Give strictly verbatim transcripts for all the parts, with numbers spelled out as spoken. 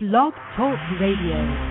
Blog Talk Radio.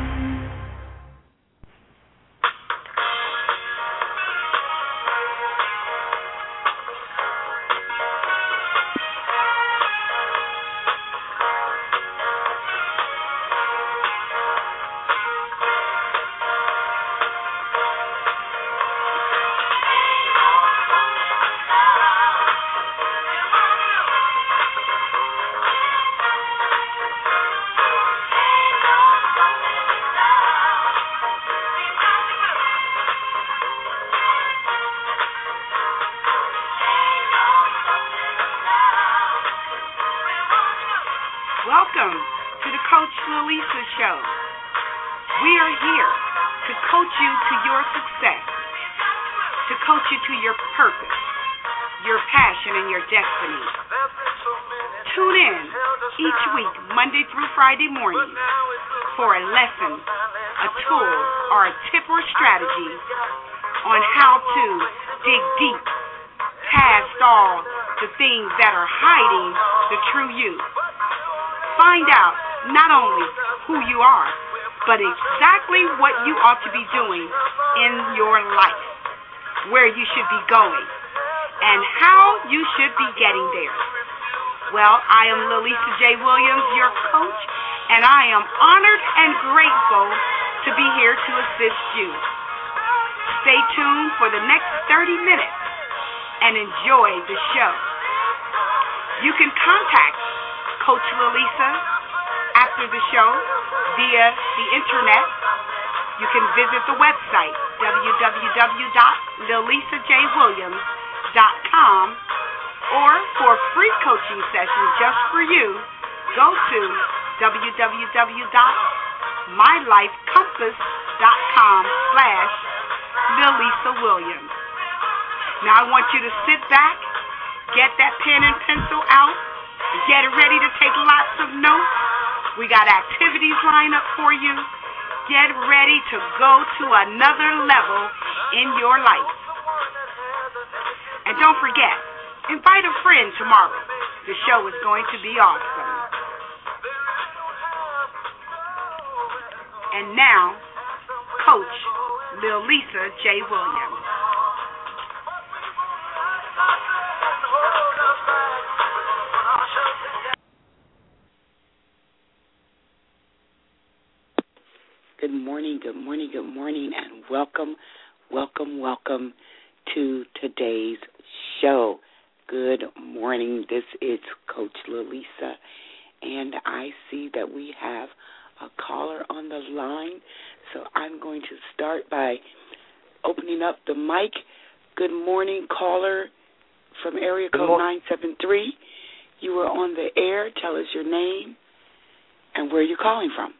Welcome to the Coach Lalisa Show. We are here to coach you to your success, to coach you to your purpose, your passion, and your destiny. Tune in each week, Monday through Friday morning, for a lesson, a tool, or a tip or strategy on how to dig deep past all the things that are hiding the true you. Find out not only who you are, but exactly what you ought to be doing in your life, where you should be going, and how you should be getting there. Well, I am Lalisa J. Williams, your coach, and I am honored and grateful to be here to assist you. Stay tuned for the next thirty minutes and enjoy the show. You can contact Coach Lalisa after the show via the internet. You can visit the website w w w dot lalisa j williams dot com, or for free coaching sessions just for you, go to w w w dot my life compass dot com slash lalisa williams. Now I want you to sit back, get that pen and pencil out, get ready to take lots of notes. We got activities lined up for you. Get ready to go to another level in your life. And don't forget, invite a friend tomorrow. The show is going to be awesome. And now, Coach Lalisa J. Williams. Good morning, good morning, good morning, and welcome, welcome, welcome to today's show. Good morning. This is Coach Lalisa, and I see that we have a caller on the line, so I'm going to start by opening up the mic. Good morning, caller from area code nine seven three. You are on the air. Tell us your name and where you're calling from.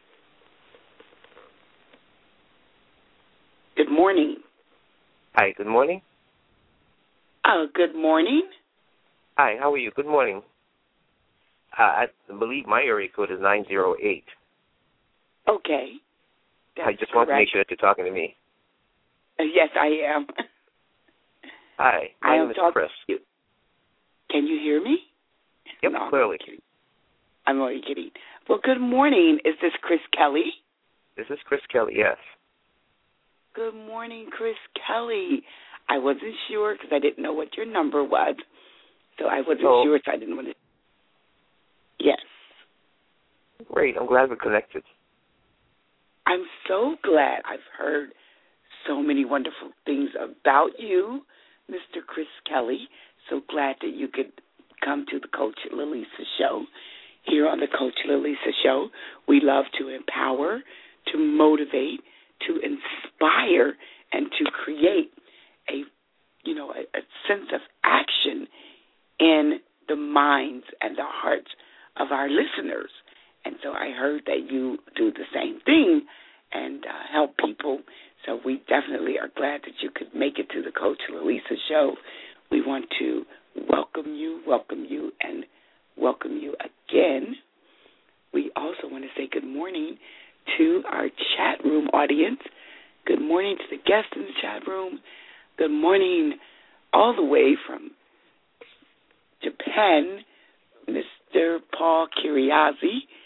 Good morning. Hi, good morning. Uh, good morning. Hi, how are you? Good morning. Uh, I believe my area code is nine zero eight. Okay. That's I just want correct. to make sure that you're talking to me. Uh, yes, I am. Hi, my I name am is talking Chris. to you. Can you hear me? Yep, no, clearly. I'm only kidding. Well, good morning. Is this Chris Kelly? This is Chris Kelly, yes. Good morning, Chris Kelly. I wasn't sure because I didn't know what your number was, so I wasn't Oh. sure, so I didn't want to. Yes. Great, I'm glad we're connected. I'm so glad. I've heard so many wonderful things about you, Mister Chris Kelly. So glad that you could come to the Coach Lalisa Show. Here on the Coach Lalisa Show, we love to empower, to motivate, to inspire, and to create a, you know, a, a sense of action in the minds and the hearts of our listeners. And so I heard that you do the same thing and uh, help people. So we definitely are glad that you could make it to the Coach Lalisa Show. We want to welcome you, welcome you, and welcome you again. We also want to say good morning to our chat room audience. Good morning to the guests in the chat room. Good morning all the way from Japan, Mister Paul Kiriazi.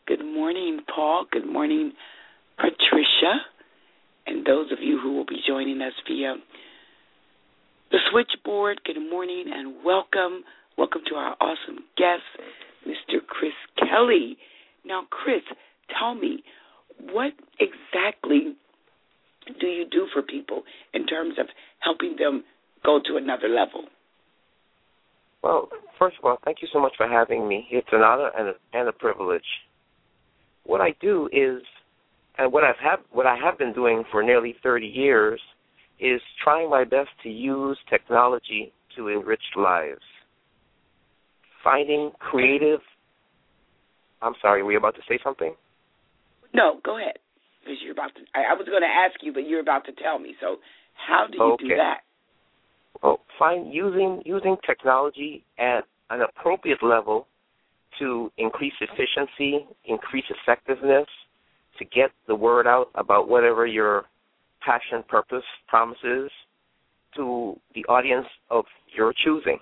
Good morning, Paul. Good morning, Patricia. And those of you who will be joining us via the switchboard, good morning and welcome. Welcome to our awesome guest, Mister Chris Kelly. Now, Chris, tell me, what exactly do you do for people in terms of helping them go to another level? Well, first of all, thank you so much for having me. It's an honor and a, and a privilege. What I do is, and what I've have, what I have been doing for nearly thirty years, is trying my best to use technology to enrich lives. Finding creative. I'm sorry, were you about to say something? No, go ahead. Because you're about to. I, I was going to ask you, but you're about to tell me. So, how do you okay. do that? Well, find using using technology at an appropriate level to increase efficiency, increase effectiveness, to get the word out about whatever your passion, purpose, promise is to the audience of your choosing.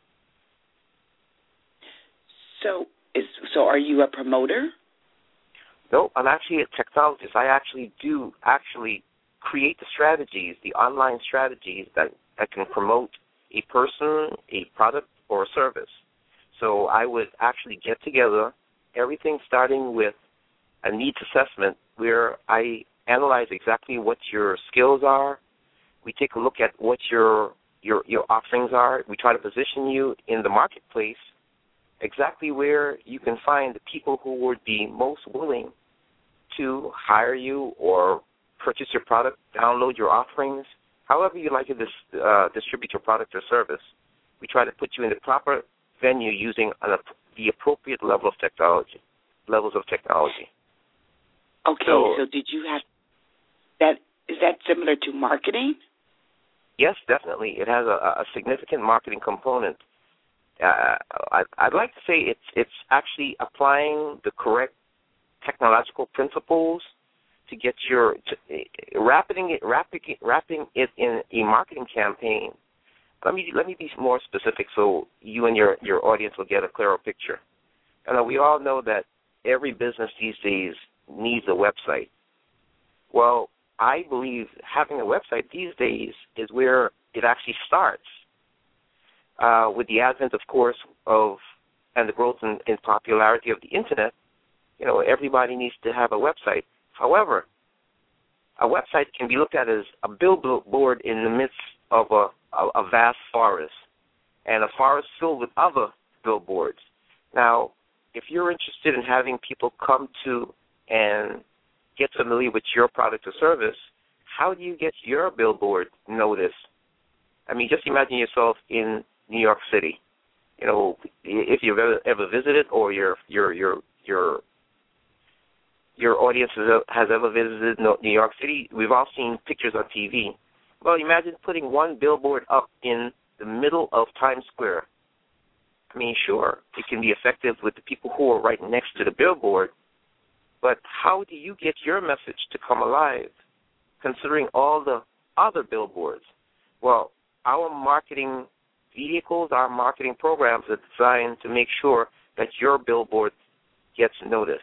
So, is so are you a promoter? No, I'm actually a technologist. I actually do actually create the strategies, the online strategies that, that can promote a person, a product, or a service. So I would actually get together everything starting with a needs assessment where I analyze exactly what your skills are. We take a look at what your your your offerings are. We try to position you in the marketplace exactly where you can find the people who would be most willing to hire you or purchase your product, download your offerings, however you like to dis, uh, distribute your product or service. We try to put you in the proper venue using an, the appropriate level of technology, levels of technology. Okay, so, so did you have that? Is that similar to marketing? Yes, definitely. It has a, a significant marketing component. Uh, I, I'd like to say it's it's actually applying the correct technological principles to get your to, uh, wrapping it wrapping it, wrapping it in a marketing campaign. Let me let me be more specific so you and your, your audience will get a clearer picture. And we all know that every business these days needs a website. Well, I believe having a website these days is where it actually starts. Uh, with the advent, of course, of and the growth in, in popularity of the Internet, you know, everybody needs to have a website. However, a website can be looked at as a billboard in the midst of a, a, a vast forest, and a forest filled with other billboards. Now, if you're interested in having people come to and get familiar with your product or service, how do you get your billboard noticed? I mean, just imagine yourself in New York City. You know, if you've ever, ever visited, or your your your your your audience has ever visited New York City, we've all seen pictures on T V. Well, imagine putting one billboard up in the middle of Times Square. I mean, sure, it can be effective with the people who are right next to the billboard, but how do you get your message to come alive, considering all the other billboards? Well, our marketing vehicles, our marketing programs are designed to make sure that your billboard gets noticed.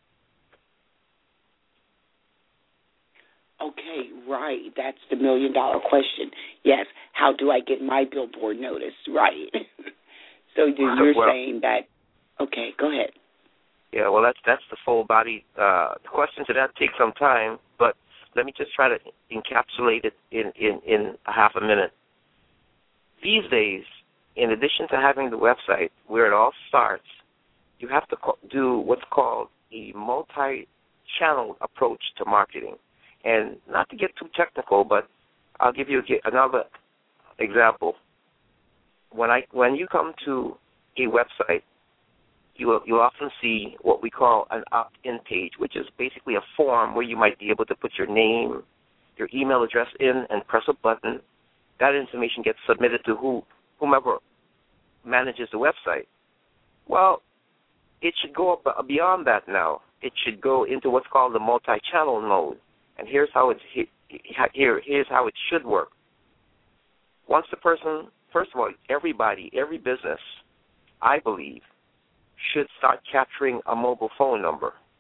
Okay, right. That's the million dollar question. Yes, how do I get my billboard noticed? Right. So you're well, saying that, okay, go ahead. Yeah, well, that's that's the full body. Uh, the question to that takes some time, but let me just try to encapsulate it in, in, in a half a minute. These days, in addition to having the website where it all starts, you have to do what's called a multi-channel approach to marketing. And not to get too technical, but I'll give you another example. When I when you come to a website, you will you'll often see what we call an opt-in page, which is basically a form where you might be able to put your name, your email address in, and press a button. That information gets submitted to who whomever manages the website. Well, it should go up beyond that now. It should go into what's called the multi-channel mode. And here's how it's here. Here's how it should work. Once the person, first of all, everybody, every business, I believe, should start capturing a mobile phone number.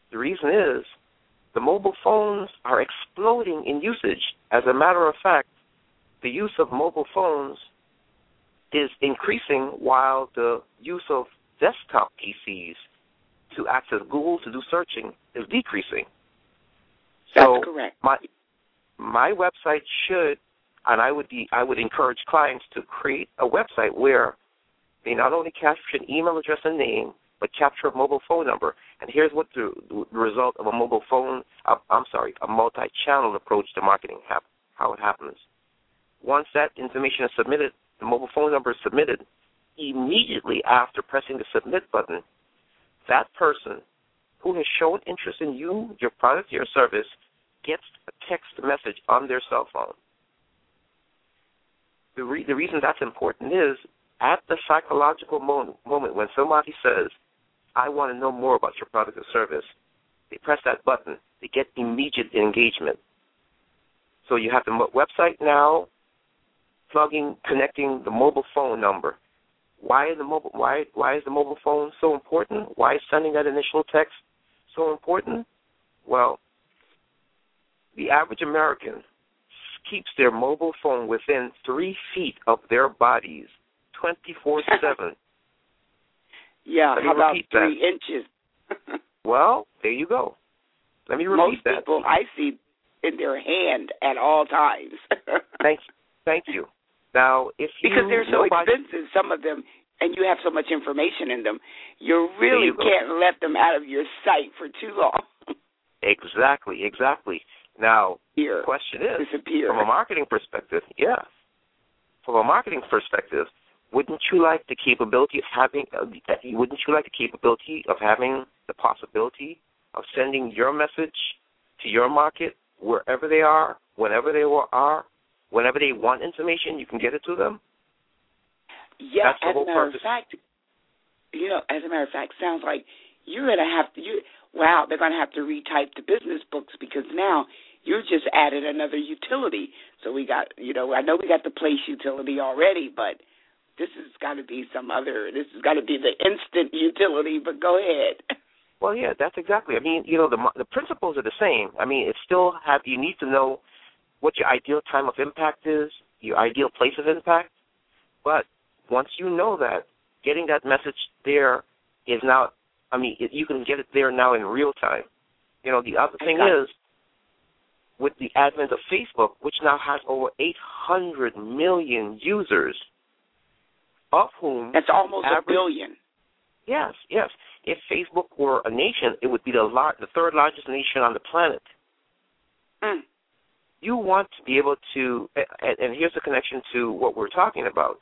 The reason is the mobile phones are exploding in usage. As a matter of fact, the use of mobile phones is increasing while the use of desktop P Cs to access Google to do searching is decreasing. So That's correct. My my website should, and I would be, I would encourage clients to create a website where they not only capture an email address and name, but capture a mobile phone number. And here's what the, the result of a mobile phone, uh, I'm sorry, a multi-channel approach to marketing, hap- how it happens. Once that information is submitted, the mobile phone number is submitted, immediately after pressing the submit button, that person who has shown interest in you, your product, your service, gets a text message on their cell phone. The, re- the reason that's important is at the psychological mo- moment when somebody says, I want to know more about your product or service, they press that button, they get immediate engagement. So you have the mo- website now, plugging, connecting the mobile phone number. Why is the mobile why why is the mobile phone so important? Why is sending that initial text so important? Well, the average American keeps their mobile phone within three feet of their bodies, twenty-four seven. Yeah, Let how about that. three inches? Well, there you go. Let me repeat Most that. Most people I see in their hand at all times. Thank you. Thank you. Now, if you because they're so nobody, expensive, some of them, and you have so much information in them, you really you can't let them out of your sight for too long. Exactly, exactly. Now, Here, the question is, disappear. from a marketing perspective, yeah, from a marketing perspective, wouldn't you like the capability of having, uh, wouldn't you like the capability of having the possibility of sending your message to your market wherever they are, whenever they are, whenever they want information, you can get it to them? Yeah, That's the as whole a matter purpose. of fact, you know, as a matter of fact, sounds like you're going to have to, you, wow, they're going to have to retype the business books because now you just added another utility. So we got, you know, I know we got the place utility already, but this has got to be some other, this has got to be the instant utility, but go ahead. Well, yeah, that's exactly. I mean, you know, the the principles are the same. I mean, it still have, you need to know what your ideal time of impact is, your ideal place of impact, but once you know that, getting that message there is now, I mean, it, you can get it there now in real time. You know, the other thing is, with the advent of Facebook, which now has over eight hundred million users, of whom... That's almost average, a billion. Yes, yes. If Facebook were a nation, it would be the, lar- the third largest nation on the planet. Mm. You want to be able to, and, and here's the connection to what we're talking about.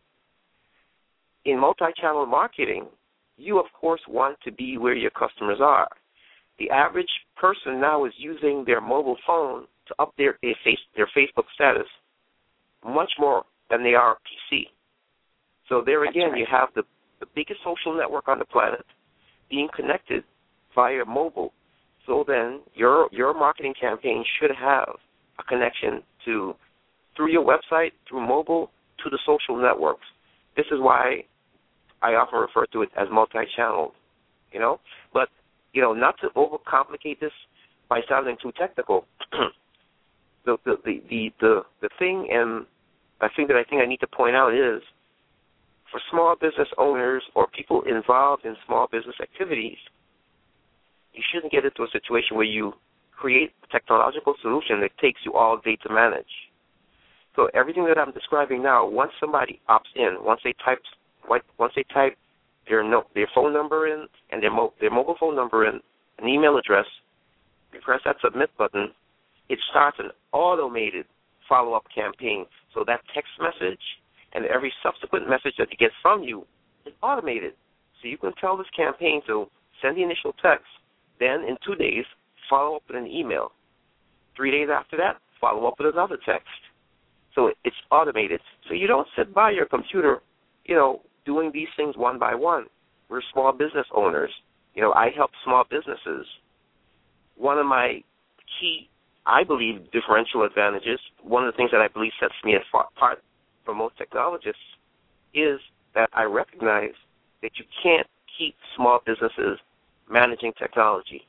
In multi-channel marketing, you, of course, want to be where your customers are. The average person now is using their mobile phone to update their, face, their Facebook status much more than they are P C. So there again, right. You have the, the biggest social network on the planet being connected via mobile. So then your your marketing campaign should have a connection to, through your website, through mobile, to the social networks. This is why I often refer to it as multi-channel, you know. But, you know, not to overcomplicate this by sounding too technical, the, the, the, the, the, the thing and I think that I think I need to point out is, for small business owners or people involved in small business activities, you shouldn't get into a situation where you create a technological solution that takes you all day to manage. So everything that I'm describing now, once somebody opts in, once they type, once they type their no, their phone number in and their mo- their mobile phone number in, an email address, you press that submit button, it starts an automated follow-up campaign. So that text message and every subsequent message that it gets from you is automated. So you can tell this campaign to send the initial text, then in two days, follow up with an email. Three days after that, follow up with another text. So it's automated. So you don't sit by your computer, you know, doing these things one by one. We're small business owners. You know, I help small businesses. One of my key, I believe, differential advantages, one of the things that I believe sets me apart from most technologists is that I recognize that you can't keep small businesses managing technology.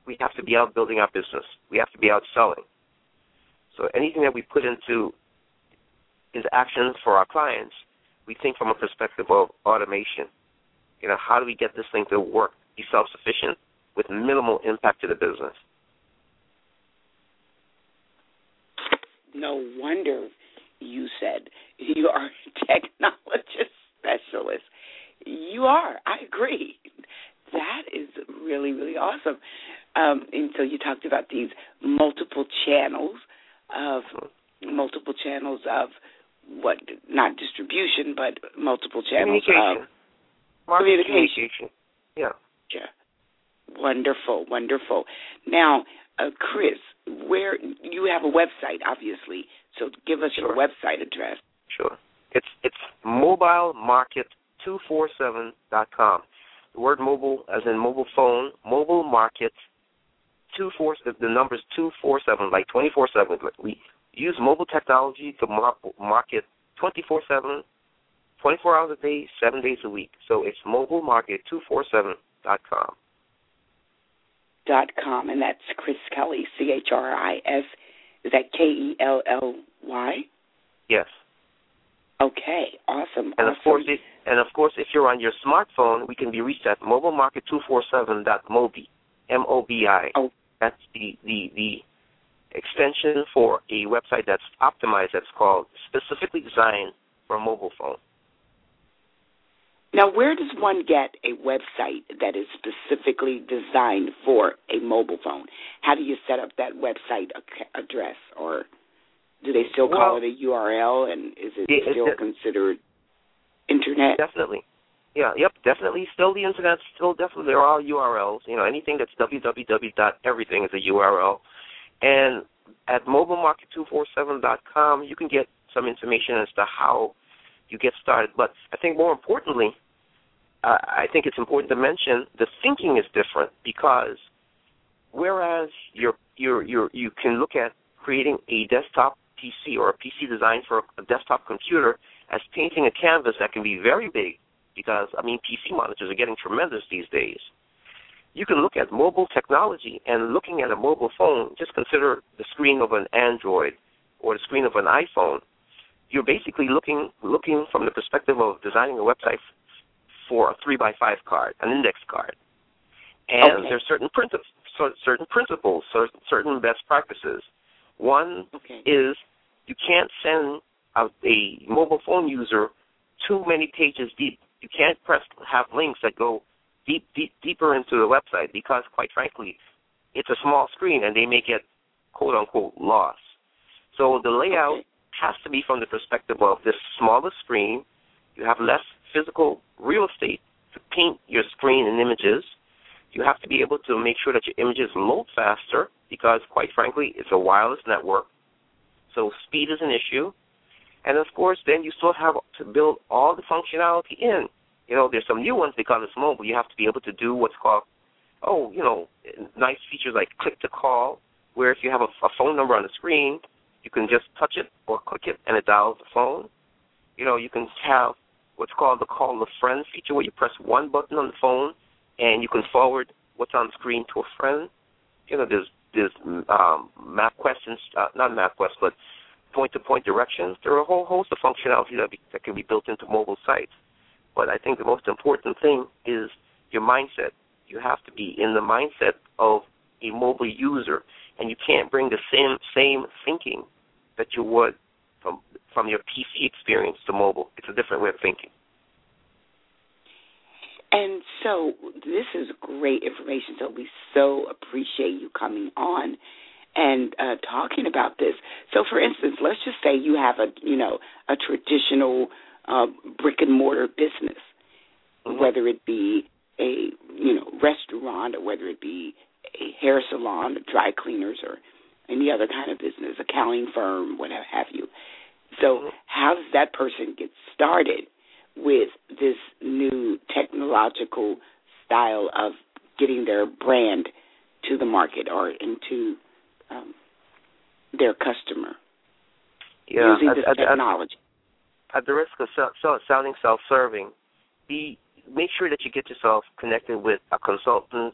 we have to be out building our business. We have to be out selling. So anything that we put into into actions for our clients, we think from a perspective of automation. You know, how do we get this thing to work, be self-sufficient with minimal impact to the business? No wonder you said you are a technologist specialist. You are. I agree. That is really, really awesome. Um, and so you talked about these multiple channels of multiple channels of what, not distribution, but multiple channels communication. of communication. communication. Yeah. Yeah. Wonderful, wonderful. Now, uh, Chris, where you have a website, obviously, so give us Sure. your website address. Sure. It's it's mobile market two forty-seven dot com. The word mobile, as in mobile phone, mobile market two four. The, the number is two forty-seven, like twenty-four seven. We use mobile technology to mar- market twenty-four seven, twenty-four hours a day, seven days a week. So it's mobile market two forty-seven dot com. Dot com, and that's Chris Kelly, C H R I S. Is that K E L L Y? Yes. Okay, awesome. And awesome. of course, if, and of course, if you're on your smartphone, we can be reached at mobile market two forty-seven dot mobi, M O B I. Oh. That's the, the the extension for a website that's optimized. That's called specifically designed for a mobile phone. Now, where does one get a website that is specifically designed for a mobile phone? How do you set up that website address, or do they still call well, it a U R L, and is it it, still it, considered internet? Definitely. Yeah, yep, definitely. Still the internet, still definitely, they're all U R Ls. You know, anything that's w w w dot everything is a U R L. And at mobile market two forty-seven dot com, you can get some information as to how you get started. But I think more importantly, uh, I think it's important to mention the thinking is different, because whereas you're, you're, you're, you can look at creating a desktop P C or a P C designed for a desktop computer as painting a canvas that can be very big, because, I mean, P C monitors are getting tremendous these days. You can look at mobile technology, and looking at a mobile phone, just consider the screen of an Android or the screen of an iPhone. You're basically looking looking from the perspective of designing a website for a three by five card, an index card. And okay. there's certain principles, certain principles, certain best practices. One okay. is you can't send a, a mobile phone user too many pages deep. You can't press have links that go deep, deep, deeper into the website, because, quite frankly, it's a small screen and they may get, quote unquote, lost. So the layout okay. has to be from the perspective of this smaller screen. You have less physical real estate to paint your screen and images. You have to be able to make sure that your images load faster, because, quite frankly, it's a wireless network. So speed is an issue. And, of course, then you still have to build all the functionality in. You know, there's some new ones because it's mobile. You have to be able to do what's called, oh, you know, nice features like click to call, where if you have a, a phone number on the screen, you can just touch it or click it and it dials the phone. You know, you can have what's called the call a friend feature, where you press one button on the phone and you can forward what's on the screen to a friend. You know, there's there's um, MapQuest, and, uh, not MapQuest, but point-to-point directions. There are a whole host of functionality that, be, that can be built into mobile sites. But I think the most important thing is your mindset. You have to be in the mindset of a mobile user, and you can't bring the same same thinking that you would from from your P C experience to mobile. It's a different way of thinking. And so this is great information. So we so appreciate you coming on and uh, talking about this. So, for instance, let's just say you have a you know a traditional uh, brick and mortar business, mm-hmm. whether it be a you know restaurant, or whether it be a hair salon, or dry cleaners, or any other kind of business, accounting firm, whatever have you. So, mm-hmm. how does that person get started with this new technological style of getting their brand to the market or into um, their customer yeah, using at, this at, technology? At, at the risk of so, so sounding self-serving, be make sure that you get yourself connected with a consultant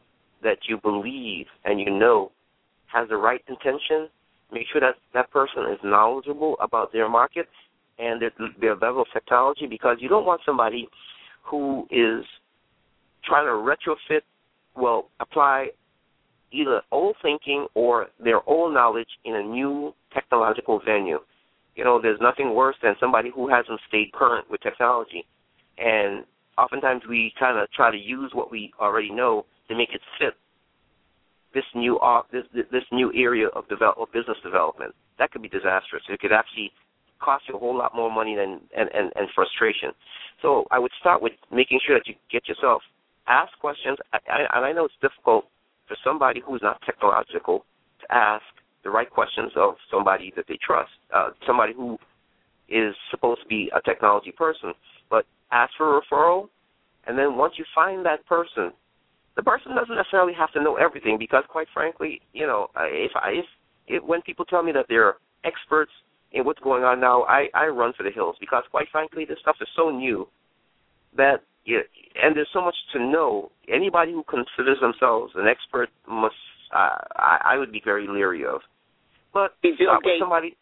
that you believe and you know has the right intention, make sure that that person is knowledgeable about their market and their, their level of technology, because you don't want somebody who is trying to retrofit, well, apply either old thinking or their old knowledge in a new technological venue. You know, there's nothing worse than somebody who hasn't stayed current with technology. And oftentimes we kind of try to use what we already know to make it fit this new uh, this this new area of develop of business development. That could be disastrous. It could actually cost you a whole lot more money than and, and, and frustration. So I would start with making sure that you get yourself ask questions. I, I, and I know it's difficult for somebody who's not technological to ask the right questions of somebody that they trust, uh, somebody who is supposed to be a technology person. But ask for a referral, and then once you find that person, the person doesn't necessarily have to know everything, because quite frankly, you know, if I if, if when people tell me that they're experts in what's going on now, I, I run for the hills, because quite frankly, this stuff is so new that, you, and there's so much to know. Anybody who considers themselves an expert must, uh, I, I would be very leery of. But Bill uh, Gates. somebody,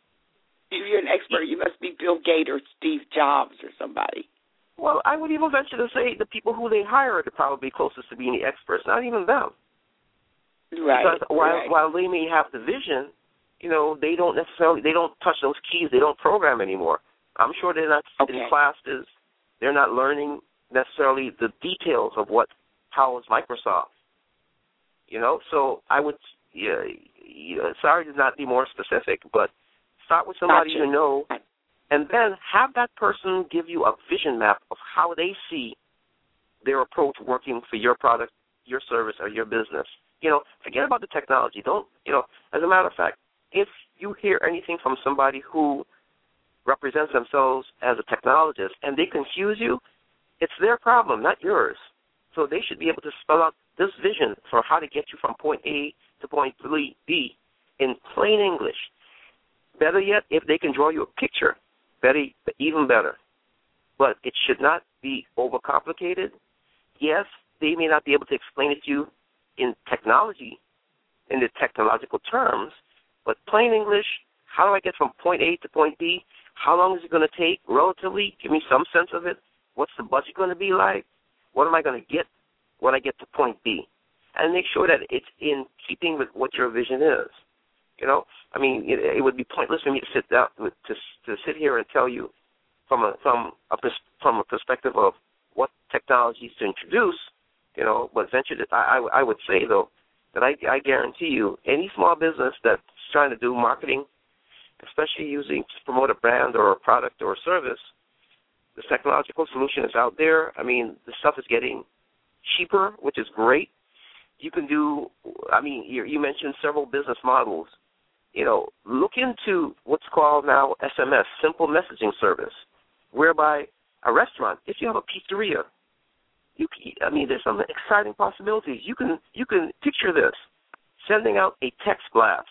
if you're an expert, you must be Bill Gates or Steve Jobs or somebody. Well, I would even venture to say the people who they hire are probably closest to being the experts, not even them. Right. Because while right. while they may have the vision, you know, they don't necessarily they don't touch those keys. They don't program anymore. I'm sure they're not okay. in classes. They're not learning necessarily the details of what powers Microsoft. You know, so I would, yeah, you know, sorry to not be more specific, but start with somebody gotcha. you know, and then have that person give you a vision map of how they see their approach working for your product, your service, or your business. You know, forget about the technology. Don't, you know, as a matter of fact, if you hear anything from somebody who represents themselves as a technologist and they confuse you, it's their problem, not yours. So they should be able to spell out this vision for how to get you from point A to point B in plain English. Better yet, if they can draw you a picture, better, even better. But it should not be overcomplicated. Yes, they may not be able to explain it to you in technology, in the technological terms, but plain English, how do I get from point A to point B? How long is it going to take relatively? Give me some sense of it. What's the budget going to be like? What am I going to get when I get to point B? And make sure that it's in keeping with what your vision is. You know, I mean, it, it would be pointless for me to sit down to to sit here and tell you from a from a from a perspective of what technologies to introduce. You know, but venture that I, I would say though that I, I guarantee you any small business that's trying to do marketing, especially using to promote a brand or a product or a service, the technological solution is out there. I mean, the stuff is getting cheaper, which is great. You can do, I mean, you, you mentioned several business models. You know, look into what's called now S M S, Simple Messaging Service, whereby a restaurant, if you have a pizzeria, you can, I mean, there's some exciting possibilities. You can you can picture this, sending out a text blast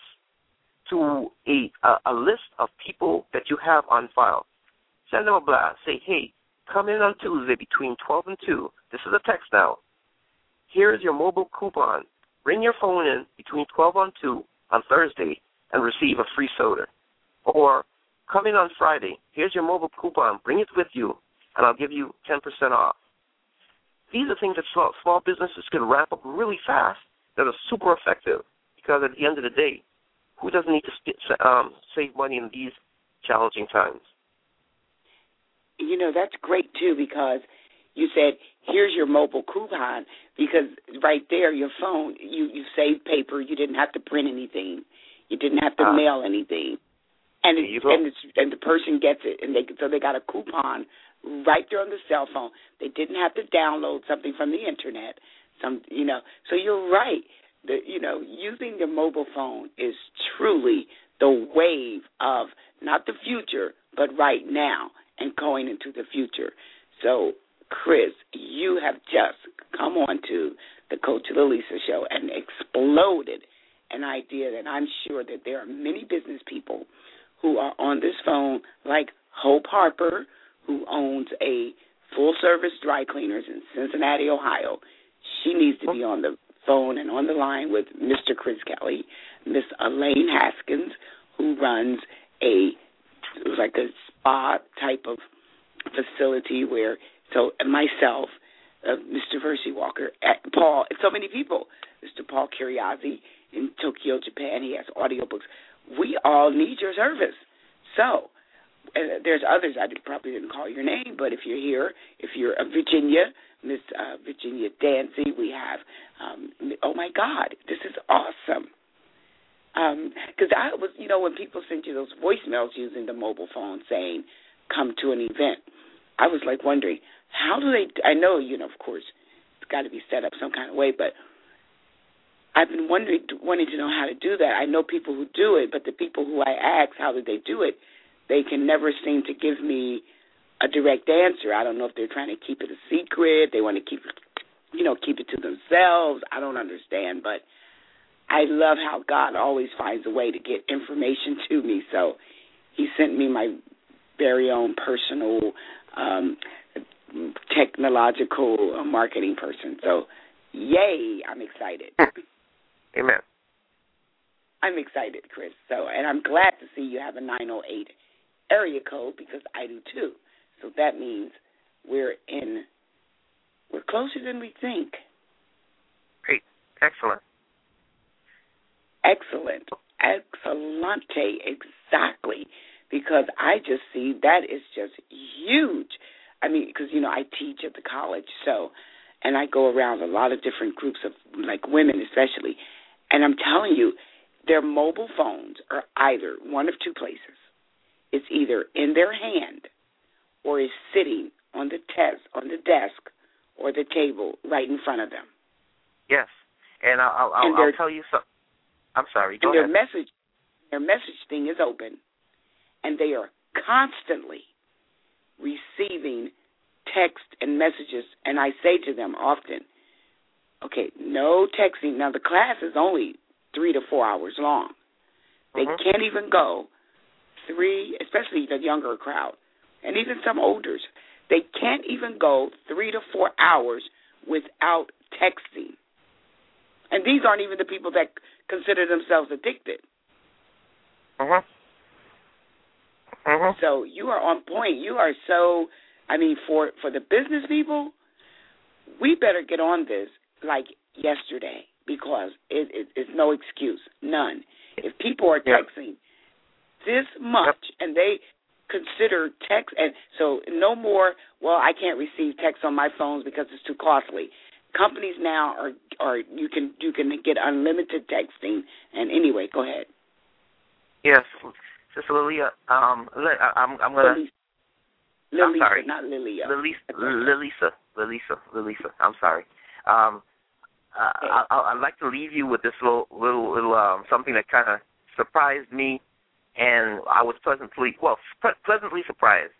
to a, a, a list of people that you have on file. Send them a blast. Say, hey, come in on Tuesday between twelve and two. This is a text now. Here's your mobile coupon. Bring your phone in between twelve and two on Thursday and receive a free soda. Or come in on Friday. Here's your mobile coupon. Bring it with you, and I'll give you ten percent off. These are things that small, small businesses can ramp up really fast that are super effective, because at the end of the day, who doesn't need to sp- um, save money in these challenging times? You know, that's great, too, because you said, here's your mobile coupon, because right there, your phone, you, you saved paper. You didn't have to print anything. You didn't have to uh, mail anything. And it, and, it's, and the person gets it, and they so they got a coupon right there on the cell phone. They didn't have to download something from the Internet. Some, you know, so you're right. The, you know, using the mobile phone is truly the wave of not the future, but right now and going into the future. So, Chris, you have just come on to the Coach Lilisa Show and exploded an idea that I'm sure that there are many business people who are on this phone, like Hope Harper, who owns a full-service dry cleaners in Cincinnati, Ohio. She needs to be on the phone and on the line with Mister Chris Kelly, Miss Elaine Haskins, who runs a like a spa type of facility where, so and myself, uh, Mister Versi Walker, at Paul, and so many people, Mister Paul Kiriazi in Tokyo, Japan, he has audiobooks. We all need your service. So, and there's others, I probably didn't call your name, but if you're here, if you're a Virginia, Miss uh, Virginia Dancy, we have, um, oh my God, this is awesome. Because um, I was, you know, when people send you those voicemails using the mobile phone saying, come to an event, I was like wondering, how do they, I know, you know, of course, it's got to be set up some kind of way, but I've been wondering, wanting to know how to do that. I know people who do it, but the people who I ask how do they do it, they can never seem to give me a direct answer. I don't know if they're trying to keep it a secret. They want to keep, you know, keep it to themselves. I don't understand, but I love how God always finds a way to get information to me. So he sent me my very own personal um, technological uh, marketing person. So, yay, I'm excited. Amen. I'm excited, Chris. So, and I'm glad to see you have a nine oh eight area code because I do too. So that means we're in, we're closer than we think. Great. Excellent. Excellent. Excellente. Exactly. Because I just see that is just huge. I mean, because, you know, I teach at the college, so, and I go around a lot of different groups of, like, women especially, and I'm telling you, their mobile phones are either one of two places. It's either in their hand or is sitting on the test, on the desk or the table right in front of them. Yes, and I'll, I'll, and I'll tell you something. I'm sorry, go and ahead. Their message, their message thing is open, and they are constantly receiving text and messages, and I say to them often, okay, no texting. Now, the class is only three to four hours long. They mm-hmm. can't even go three, especially the younger crowd, and even some olders, they can't even go three to four hours without texting. And these aren't even the people that consider themselves addicted. Uh-huh. Uh-huh. So you are on point. You are so, I mean, for, for the business people, we better get on this like yesterday because it, it, it's no excuse, none. If people are texting yep. this much yep. and they consider text, and so no more, well, I can't receive text on my phones because it's too costly. Companies now are, are you can you can get unlimited texting. And anyway, go ahead. Yes, Sister Lilia, um, I'm I'm gonna. Lilisa, I'm sorry, not Lilia. Lilisa, Lilisa, Lilisa, Lilisa. I'm sorry. Um, uh, okay. I, I, I'd like to leave you with this little little little um, something that kind of surprised me, and I was pleasantly well pre- pleasantly surprised.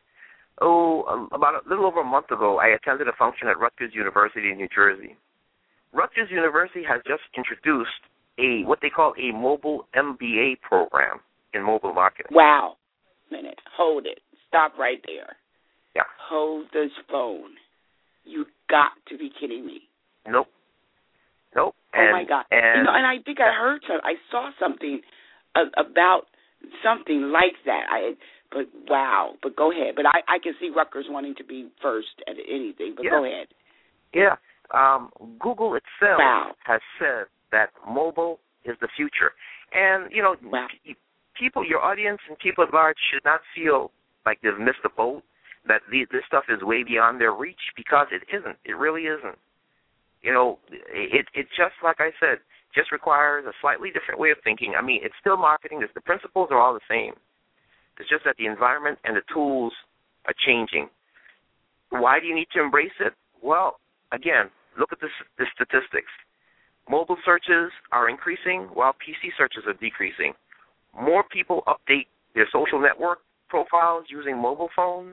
Oh, about a little over a month ago, I attended a function at Rutgers University in New Jersey. Rutgers University has just introduced a what they call a mobile M B A program in mobile marketing. Wow. Minute. Hold it. Stop right there. Yeah. Hold this phone. You got to be kidding me. Nope. Nope. Oh, and, my God. And, you know, and I think I heard, some, I saw something uh, about something like that. I But, wow. But go ahead. But I, I can see Rutgers wanting to be first at anything. But yeah. go ahead. Yeah. Um, Google itself wow. has said that mobile is the future. And, you know, wow. people, your audience and people at large should not feel like they've missed the boat, that the, this stuff is way beyond their reach, because it isn't. It really isn't. You know, it, it just, like I said, just requires a slightly different way of thinking. I mean, it's still marketing. The principles are all the same. It's just that the environment and the tools are changing. Why do you need to embrace it? Well, again, look at this, the statistics. Mobile searches are increasing while P C searches are decreasing. More people update their social network profiles using mobile phones.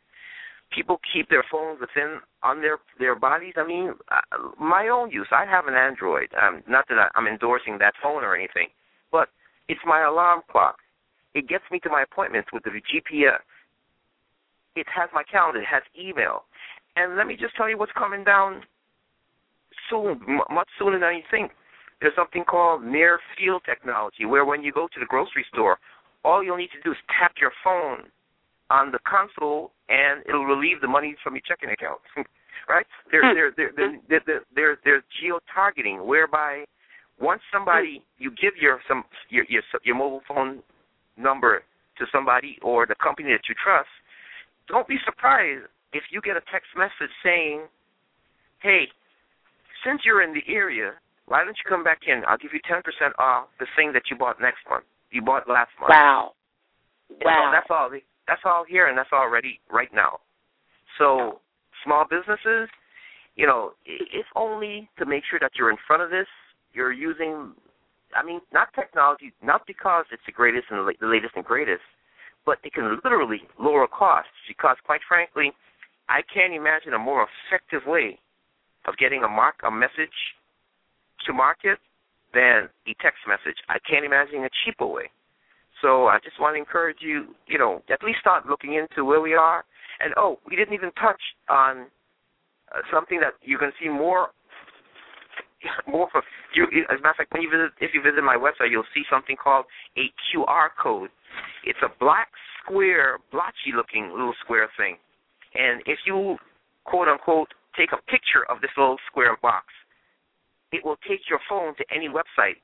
People keep their phones within on their, their bodies. I mean, my own use, I have an Android. Um, not that I'm endorsing that phone or anything, but it's my alarm clock. It gets me to my appointments with the G P S. It has my calendar. It has email. And let me just tell you what's coming down soon, m- much sooner than you think. There's something called near field technology, where when you go to the grocery store, all you'll need to do is tap your phone on the console, and it'll relieve the money from your checking account. Right? There, there, there, there, there, there, there's geo-targeting, whereby once somebody you give your some your, your your mobile phone number to somebody or the company that you trust, don't be surprised if you get a text message saying, "Hey, since you're in the area, why don't you come back in? I'll give you ten percent off the thing that you bought next month. You bought last month." Wow. So Wow. that's all. That's all here, and that's all ready right now. So small businesses, you know, it's only to make sure that you're in front of this. You're using, I mean, not technology, not because it's the greatest and the latest and greatest, but it can literally lower costs because, quite frankly, I can't imagine a more effective way of getting a mark a message to market than a text message. I can't imagine a cheaper way. So I just want to encourage you, you know, at least start looking into where we are. And, oh, we didn't even touch on uh, something that you can see more more for you. As a matter of fact, when you visit, if you visit my website, you'll see something called a Q R code. It's a black square, blotchy-looking little square thing. And if you, quote-unquote, take a picture of this little square box, it will take your phone to any website.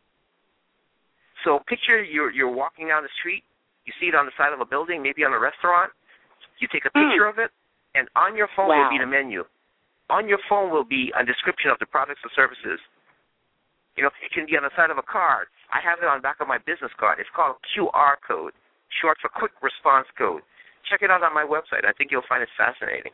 So picture you're, you're walking down the street, you see it on the side of a building, maybe on a restaurant, you take a picture mm. of it, and on your phone wow. will be the menu. On your phone will be a description of the products or services. You know, it can be on the side of a card. I have it on the back of my business card. It's called Q R code, short for quick response code. Check it out on my website. I think you'll find it fascinating.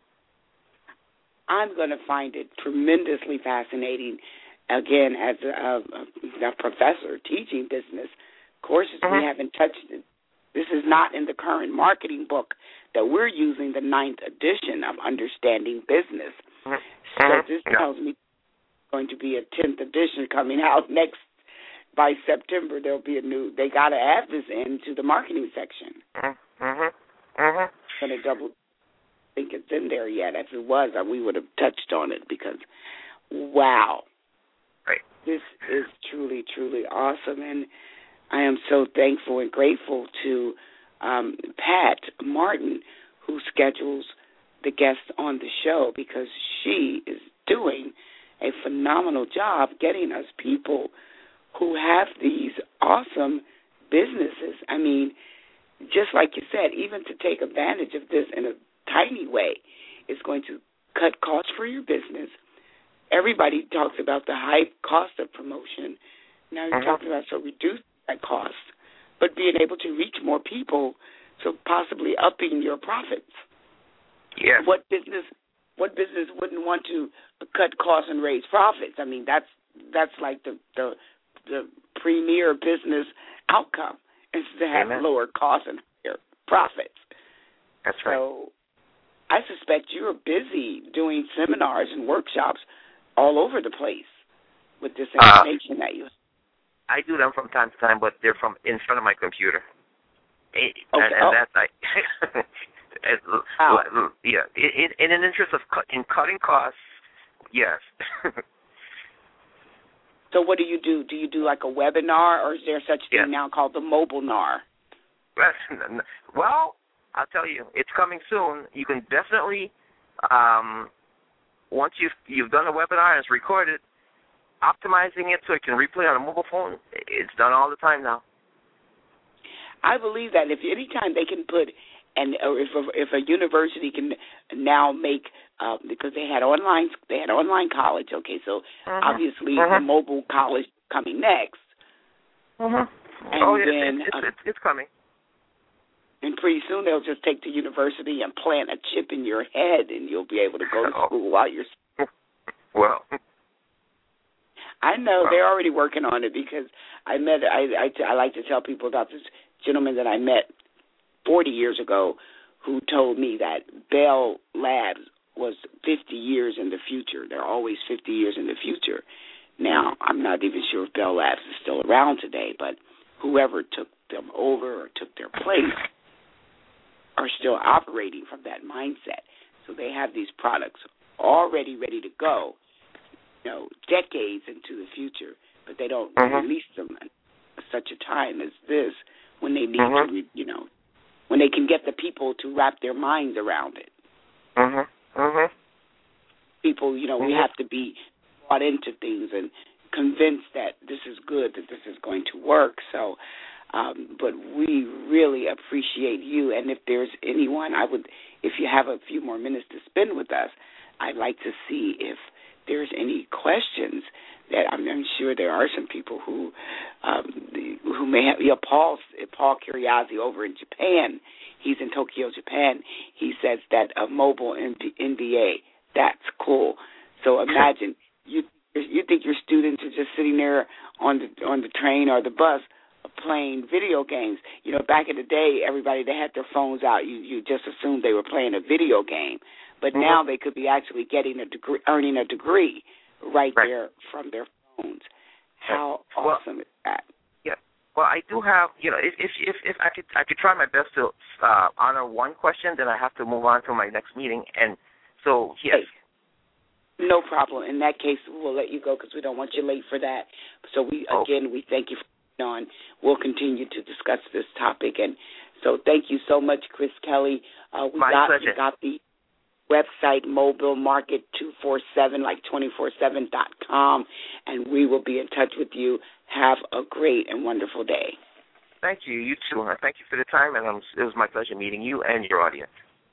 I'm going to find it tremendously fascinating. Again, as a, a, a professor teaching business courses, mm-hmm. we haven't touched it. This is not in the current marketing book that we're using, the ninth edition of Understanding Business. Mm-hmm. So this yeah. tells me going to be a tenth edition coming out next. By September, there'll be a new, they got to add this into the marketing section. Mm-hmm. Mm-hmm. I'm going to double think it's in there yet. If it was, we would have touched on it because, wow. Right. This is truly, truly awesome, and I am so thankful and grateful to um, Pat Martin, who schedules the guests on the show, because she is doing a phenomenal job getting us people who have these awesome businesses. I mean, just like you said, even to take advantage of this in a tiny way is going to cut costs for your business. Everybody talks about the high cost of promotion. Now you're uh-huh. talking about so reduce that cost, but being able to reach more people, so possibly upping your profits. Yes. What business? What business wouldn't want to cut costs and raise profits? I mean, that's that's like the the, the premier business outcome is to have Amen. lower costs and higher profits. That's right. So I suspect you're busy doing seminars and workshops all over the place with this information uh, that you have. I do them from time to time, but they're from in front of my computer. And, okay. and oh. that's like, wow. yeah. In, in an interest of cut, in cutting costs, yes. So what do you do? Do you do like a webinar, or is there such thing yes. now called the mobilenar? Well, I'll tell you, it's coming soon. You can definitely, um, once you've you've done a webinar and it's recorded, optimizing it so it can replay on a mobile phone, it's done all the time now. I believe that if any time they can put, and or if a, if a university can now make, uh, because they had online they had online college. Okay, so uh-huh. obviously uh-huh. the mobile college coming next. Uh-huh. And oh, yes, then, it's, it's, uh, it's, it's coming. And pretty soon they'll just take the university and plant a chip in your head, and you'll be able to go to school while you're. Well. I know well. They're already working on it, because I met. I, I I like to tell people about this gentleman that I met forty years ago, who told me that Bell Labs was fifty years in the future. They're always fifty years in the future. Now, I'm not even sure if Bell Labs is still around today, but whoever took them over or took their place are still operating from that mindset. So they have these products already ready to go. you know, decades into the future, but they don't mm-hmm. release them at such a time as this when they need mm-hmm. to, you know, when they can get the people to wrap their minds around it. Mhm. Mhm. People, you know, mm-hmm. we have to be brought into things and convinced that this is good, that this is going to work. So, um, but we really appreciate you. And if there's anyone, I would, if you have a few more minutes to spend with us, I'd like to see if there's any questions that I'm, I'm sure there are some people who um, who may have. You know, Paul Paul Curiazzi over in Japan. He's in Tokyo, Japan. He says that a mobile N B A, that's cool. So imagine you you think your students are just sitting there on the on the train or the bus playing video games. You know, back in the day, everybody, they had their phones out. You you just assumed they were playing a video game. But mm-hmm. now they could be actually getting a degree, earning a degree right, right. there from their phones. How well, awesome is that? Yeah. Well, I do have, you know, if if if, if I could I could try my best to uh, honor one question, then I have to move on to my next meeting. And so, yes. Hey, no problem. In that case, we'll let you go because we don't want you late for that. So we oh. again, we thank you for coming on. We'll continue to discuss this topic. And so thank you so much, Chris Kelly. Uh, we my got, pleasure. We got the website Mobile Market two forty-seven, like twenty-four seven dot com, and we will be in touch with you. Have a great and wonderful day. Thank you. You too. Thank you for the time, and um, it was my pleasure meeting you and your audience.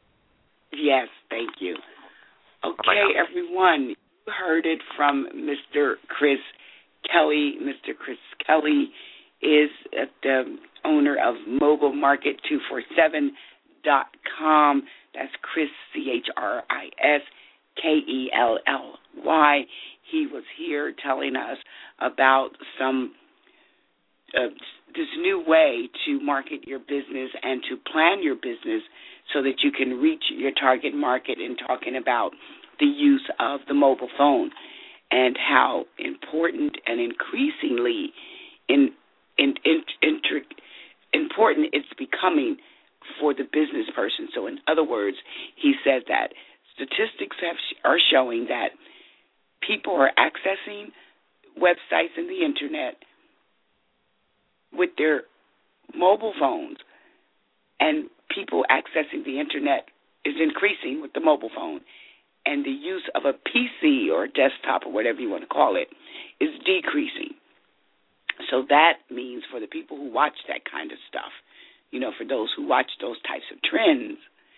Yes, thank you. Okay, everyone, you heard it from Mister Chris Kelly. Mister Chris Kelly is the owner of Mobile Market two forty-seven dot com. That's Chris, C H R I S K E L L Y. He was here telling us about some uh, this new way to market your business and to plan your business so that you can reach your target market, and talking about the use of the mobile phone and how important and increasingly in, in, in, in, important it's becoming for the business person. So in other words, he said that statistics have, are showing that people are accessing websites and the internet with their mobile phones, and people accessing the internet is increasing with the mobile phone, and the use of a P C or desktop or whatever you want to call it is decreasing. So that means for the people who watch that kind of stuff, you know, for those who watch those types of trends,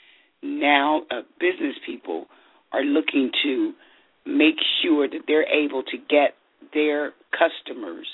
now uh, business people are looking to make sure that they're able to get their customers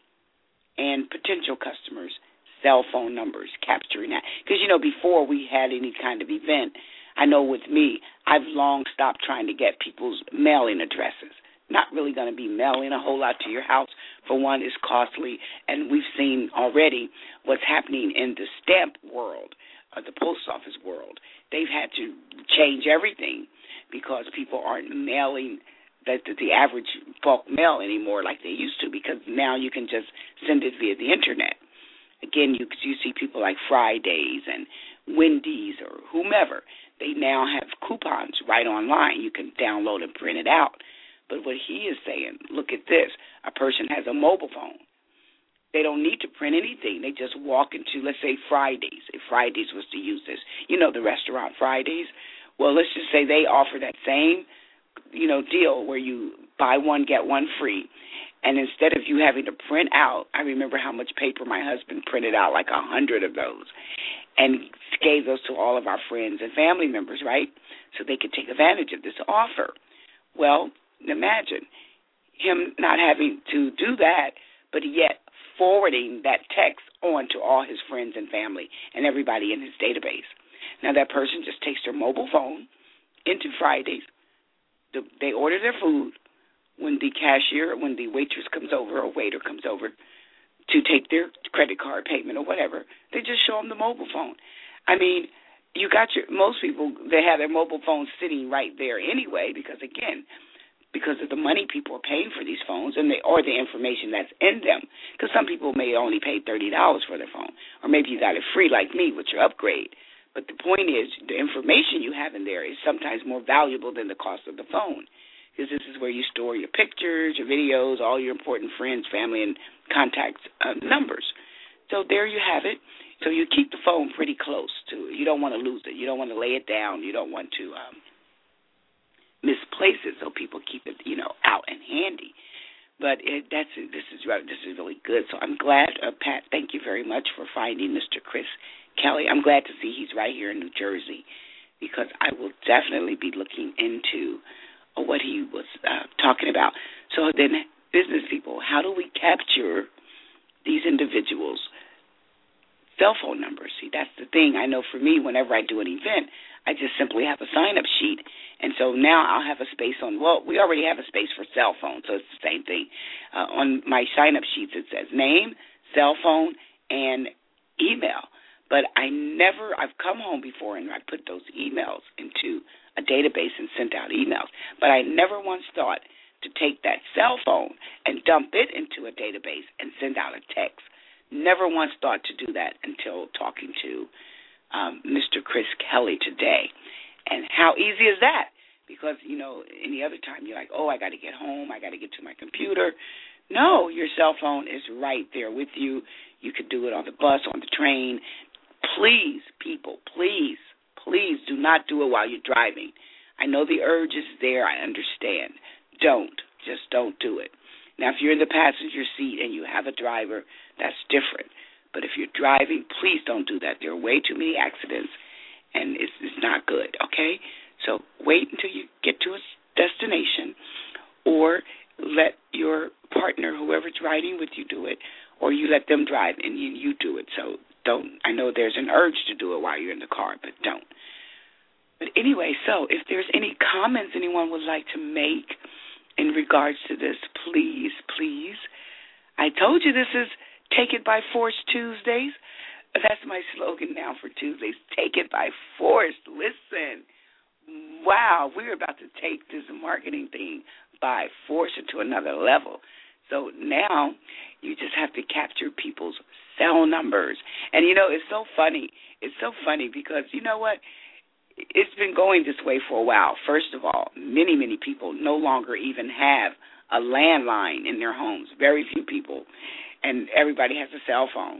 and potential customers' cell phone numbers, capturing that. Because, you know, before we had any kind of event, I know with me, I've long stopped trying to get people's mailing addresses. Not really going to be mailing a whole lot to your house. For one, it's costly, and we've seen already what's happening in the stamp world, uh, the post office world. They've had to change everything because people aren't mailing the, the, the average bulk mail anymore like they used to, because now you can just send it via the internet. Again, you, you see people like Fridays and Wendy's or whomever. They now have coupons right online. You can download and print it out. But what he is saying, look at this. A person has a mobile phone. They don't need to print anything. They just walk into, let's say, Fridays. If Fridays was to use this, you know, the restaurant Fridays. Well, let's just say they offer that same, you know, deal where you buy one, get one free. And instead of you having to print out, I remember how much paper my husband printed out, like a hundred of those, and gave those to all of our friends and family members, right, so they could take advantage of this offer. Well, imagine him not having to do that, but yet forwarding that text on to all his friends and family and everybody in his database. Now, that person just takes their mobile phone into Fridays. The, they order their food. When the cashier, when the waitress comes over or waiter comes over to take their credit card payment or whatever, they just show them the mobile phone. I mean, you got your, most people, they have their mobile phones sitting right there anyway because, again, because of the money people are paying for these phones and they, or the information that's in them. Because some people may only pay thirty dollars for their phone, or maybe you got it free like me with your upgrade. But the point is, the information you have in there is sometimes more valuable than the cost of the phone. because this is where you store your pictures, your videos, all your important friends, family, and contact uh, numbers. So there you have it. So you keep the phone pretty close to it. You don't want to lose it. You don't want to lay it down. You don't want to um, misplace it, so people keep it, you know, out and handy. But it, that's this is this is really good. So I'm glad, uh, Pat. Thank you very much for finding Mister Chris Kelly. I'm glad to see he's right here in New Jersey, because I will definitely be looking into uh, what he was uh, talking about. So then, business people, how do we capture these individuals' cell phone numbers? See, that's the thing. I know for me, whenever I do an event, I just simply have a sign-up sheet. And so now I'll have a space on, well, we already have a space for cell phone, so it's the same thing. Uh, on my sign-up sheets, it says name, cell phone, and email. But I never, I've come home before and I put those emails into a database and sent out emails. But I never once thought to take that cell phone and dump it into a database and send out a text. Never once thought to do that until talking to um, Mister Chris Kelly today. And how easy is that? Because, you know, any other time you're like, oh, I got to get home, I got to get to my computer. No, your cell phone is right there with you. You could do it on the bus, on the train. Please, people, please, please do not do it while you're driving. I know the urge is there. I understand. Don't. Just don't do it. Now, if you're in the passenger seat and you have a driver, that's different. But if you're driving, please don't do that. There are way too many accidents, and it's, it's not good, okay? So wait until you get to a destination, or let your partner, whoever's riding with you, do it, or you let them drive and you, you do it. So don't, I know there's an urge to do it while you're in the car, but don't. But anyway, so if there's any comments anyone would like to make in regards to this, please, please. I told you this is Take It by Force Tuesdays. That's my slogan now for Tuesdays. Take it by force. Listen. Wow, we're about to take this marketing thing by force into another level. So now you just have to capture people's cell numbers. And, you know, it's so funny. It's so funny because, you know what? It's been going this way for a while. First of all, many, many people no longer even have a landline in their homes. Very few people. And everybody has a cell phone.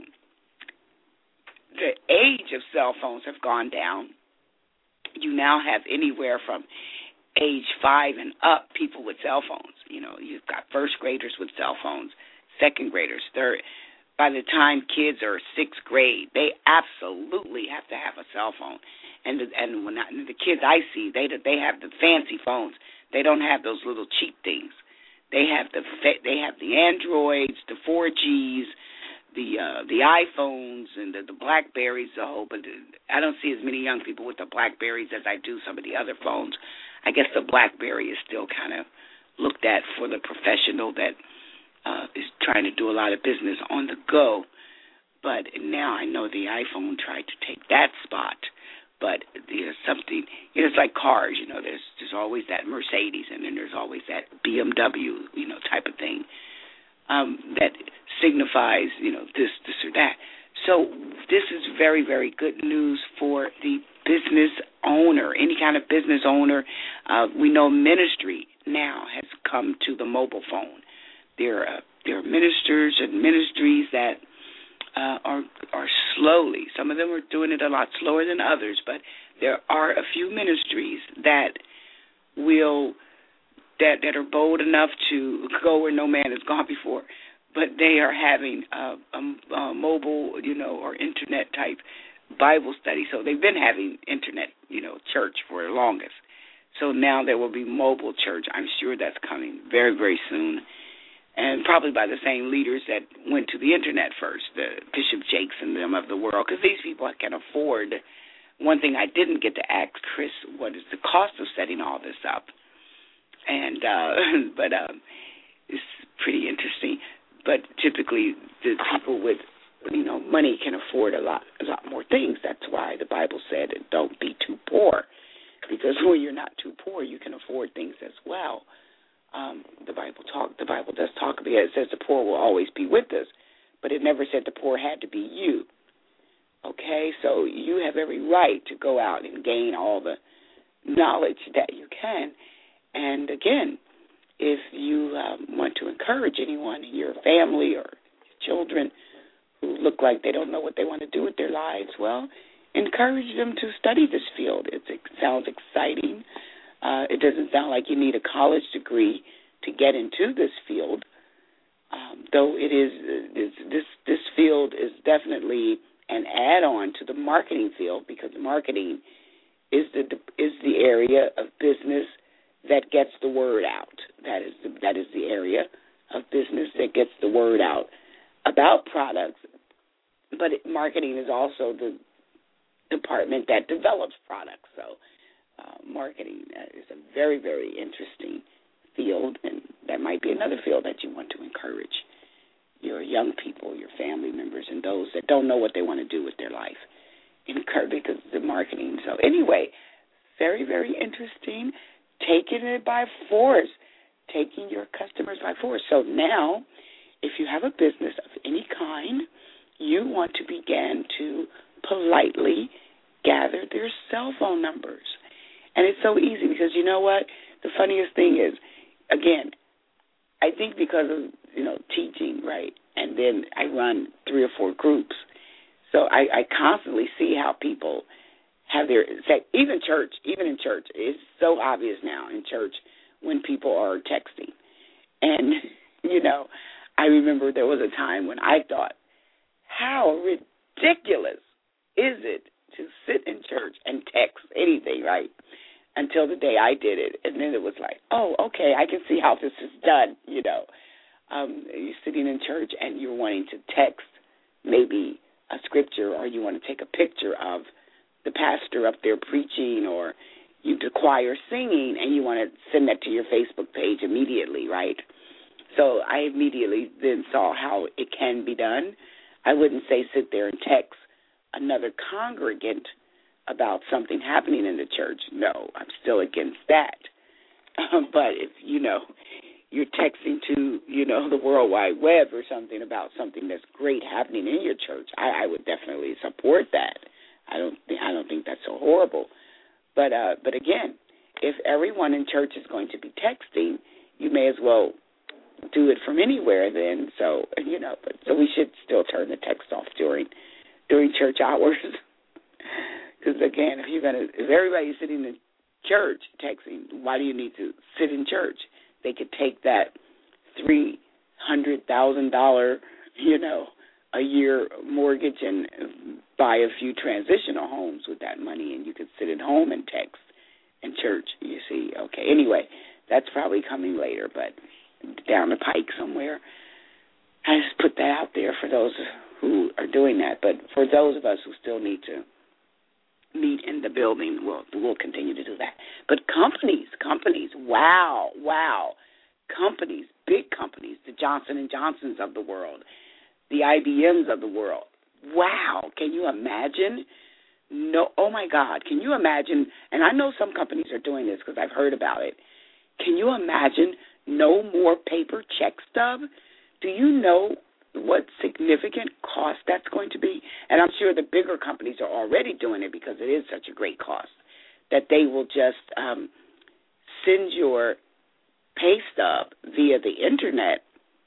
The age of cell phones have gone down. You now have anywhere from age five and up people with cell phones. You know, you've got first graders with cell phones, second graders, third. By the time kids are sixth grade, they absolutely have to have a cell phone. And the, and when I, the kids I see, they they have the fancy phones. They don't have those little cheap things. They have the they have the Androids, the four Gs, the uh, the iPhones, and the, the Blackberries. The whole, but I don't see as many young people with the Blackberries as I do some of the other phones. I guess the Blackberry is still kind of looked at for the professional that uh, is trying to do a lot of business on the go. But now I know the iPhone tried to take that spot. But there's something, you know, it's like cars, you know, there's there's always that Mercedes and then there's always that B M W, you know, type of thing um, that signifies, you know, this, this or that. So this is very, very good news for the business owner, any kind of business owner. Uh, we know ministry now has come to the mobile phone. There are, there are ministers and ministries that Uh, are are slowly. Some of them are doing it a lot slower than others, but there are a few ministries that will that that are bold enough to go where no man has gone before. But they are having a, a, a mobile, you know, or internet type Bible study. So they've been having internet, you know, church for the longest. So now there will be mobile church. I'm sure that's coming very, very soon. And probably by the same leaders that went to the internet first, the Bishop Jakes and them of the world, because these people can afford. One thing I didn't get to ask Chris, what is the cost of setting all this up? And uh, but um, it's pretty interesting. But typically, the people with you know money can afford a lot, a lot more things. That's why the Bible said, "Don't be too poor," because when you're not too poor, you can afford things as well. Um, the Bible talk. The Bible does talk about it. It says the poor will always be with us, but it never said the poor had to be you. Okay, so you have every right to go out and gain all the knowledge that you can. And again, if you um, want to encourage anyone in your family or children who look like they don't know what they want to do with their lives, well, encourage them to study this field. It's, it sounds exciting. Uh, it doesn't sound like you need a college degree to get into this field, um, though it is, is this this field is definitely an add-on to the marketing field, because marketing is the is the area of business that gets the word out. That is the, that is the area of business that gets the word out about products. But it, marketing is also the department that develops products. So uh, marketing is a very, very interesting field, and that might be another field that you want to encourage your young people, your family members, and those that don't know what they want to do with their life. Encourage, because the marketing. So anyway, very, very interesting. Taking it by force, taking your customers by force. So now, if you have a business of any kind, you want to begin to politely gather their cell phone numbers. And it's so easy because you know what? The funniest thing is, again, I think because of, you know, teaching, right, and then I run three or four groups, so I, I constantly see how people have their, even church, even in church, it's so obvious now in church when people are texting. And, you know, I remember there was a time when I thought, how ridiculous is it to sit in church and text anything, right? Until the day I did it, and then it was like, oh, okay, I can see how this is done, you know. Um, you're sitting in church and you're wanting to text maybe a scripture, or you want to take a picture of the pastor up there preaching, or you the choir singing, and you want to send that to your Facebook page immediately, right? So I immediately then saw how it can be done. I wouldn't say sit there and text another congregant about something happening in the church. No, I'm still against that. Um, but if, you know, you're texting to, you know, the World Wide Web or something about something that's great happening in your church, I, I would definitely support that. I don't think I don't think that's so horrible. But uh, but again, if everyone in church is going to be texting, you may as well do it from anywhere then. So, you know, but so we should still turn the text off during during church hours. Because again, if you're gonna, if everybody's sitting in church texting, why do you need to sit in church? They could take that three hundred thousand dollar, you know, a year mortgage and buy a few transitional homes with that money, and you could sit at home and text in church. You see, okay. Anyway, that's probably coming later, but down the pike somewhere. I just put that out there for those who are doing that. But for those of us who still need to meet in the building, we'll, we'll continue to do that. But companies, companies, wow, wow, companies, big companies, the Johnson and Johnsons of the world, the I B Ms of the world. Wow, can you imagine? No, oh, my God, can you imagine? And I know some companies are doing this because I've heard about it. Can you imagine no more paper check stub? Do you know what significant cost that's going to be? And I'm sure the bigger companies are already doing it because it is such a great cost, that they will just um, send your pay stub via the Internet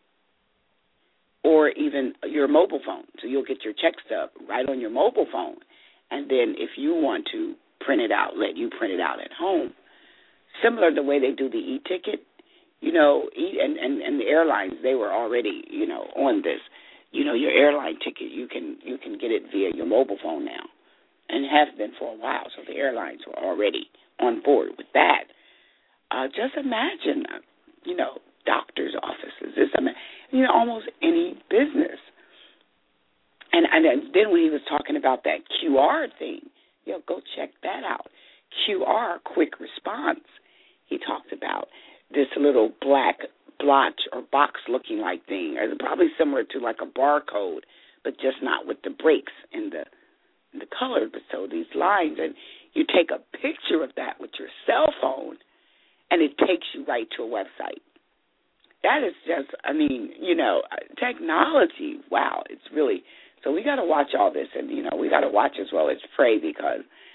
or even your mobile phone. So you'll get your check stub right on your mobile phone. And then if you want to print it out, let you print it out at home. Similar to the way they do the e-ticket, you know, and, and, and the airlines, they were already, you know, on this. You know, your airline ticket, you can you can get it via your mobile phone now, and have been for a while. So the airlines were already on board with that. Uh, just imagine, uh, you know, doctors' offices, this, I mean, you know, almost any business. And, and then when he was talking about that Q R thing, you know, go check that out. Q R, quick response, he talked about this little black blotch or box-looking like thing, or probably similar to like a barcode, but just not with the breaks in the in the color. But so these lines, and you take a picture of that with your cell phone, and it takes you right to a website. That is just, I mean, you know, technology. Wow, it's really. So we got to watch all this, and you know, we got to watch as well as pray, because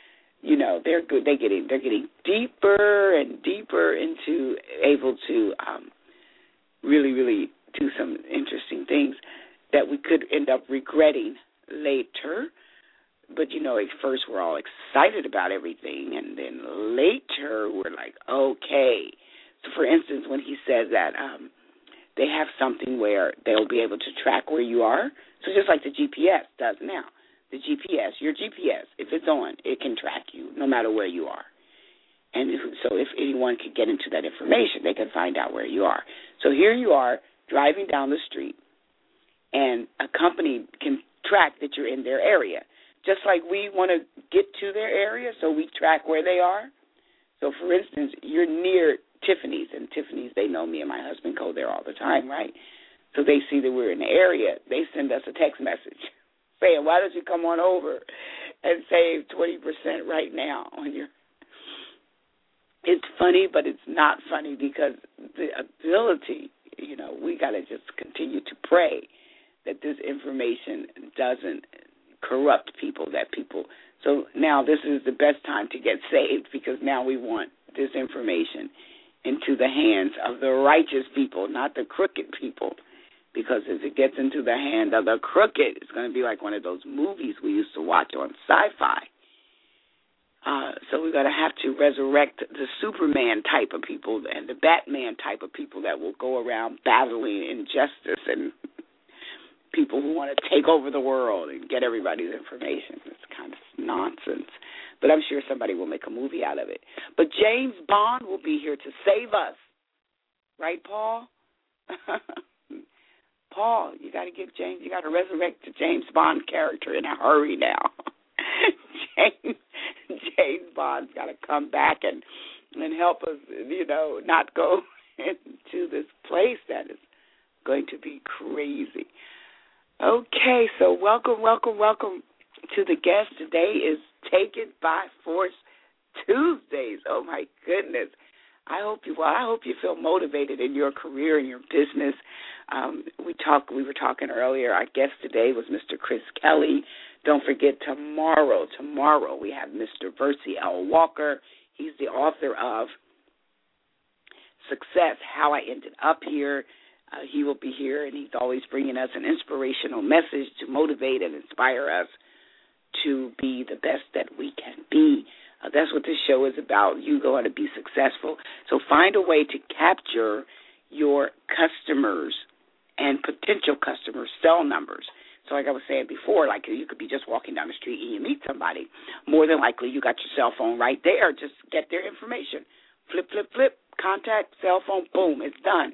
you know, they're good. They getting they're getting deeper and deeper into able to um, really, really do some interesting things that we could end up regretting later. But, you know, at first we're all excited about everything, and then later we're like, okay. So, for instance, when he says that um, they have something where they'll be able to track where you are, so just like the G P S does now. The G P S, your G P S, if it's on, it can track you no matter where you are. And if, so if anyone could get into that information, they can find out where you are. So here you are driving down the street, and a company can track that you're in their area. Just like we want to get to their area, so we track where they are. So, for instance, you're near Tiffany's, and Tiffany's, they know me and my husband go there all the time, right? So they see that we're in the area. They send us a text message saying, why don't you come on over and save twenty percent right now on your... It's funny, but it's not funny because the ability, you know, we got to just continue to pray that this information doesn't corrupt people, that people. So now this is the best time to get saved because now we want this information into the hands of the righteous people, not the crooked people. Because if it gets into the hand of the crooked, it's going to be like one of those movies we used to watch on sci-fi. Uh, so we're going to have to resurrect the Superman type of people and the Batman type of people that will go around battling injustice and people who want to take over the world and get everybody's information. It's kind of nonsense. But I'm sure somebody will make a movie out of it. But James Bond will be here to save us. Right, Paul? Paul, you got to give James, you got to resurrect the James Bond character in a hurry now. James, James Bond's got to come back and, and help us, you know, not go into this place that is going to be crazy. Okay, so welcome, welcome, welcome to the guest. Today is Take It By Force Tuesdays. Oh, my goodness. I hope you well. I hope you feel motivated in your career and your business. Um, we talk. We were talking earlier. Our guest today was Mister Chris Kelly. Don't forget tomorrow. Tomorrow we have Mister Versi L. Walker. He's the author of Success: How I Ended Up Here. Uh, he will be here, and he's always bringing us an inspirational message to motivate and inspire us to be the best that we can be. Uh, that's what this show is about. You going to be successful. So find a way to capture your customers and potential customers' cell numbers. So like I was saying before, like you could be just walking down the street and you meet somebody. More than likely you got your cell phone right there. Just get their information. Flip, flip, flip, contact, cell phone, boom, it's done.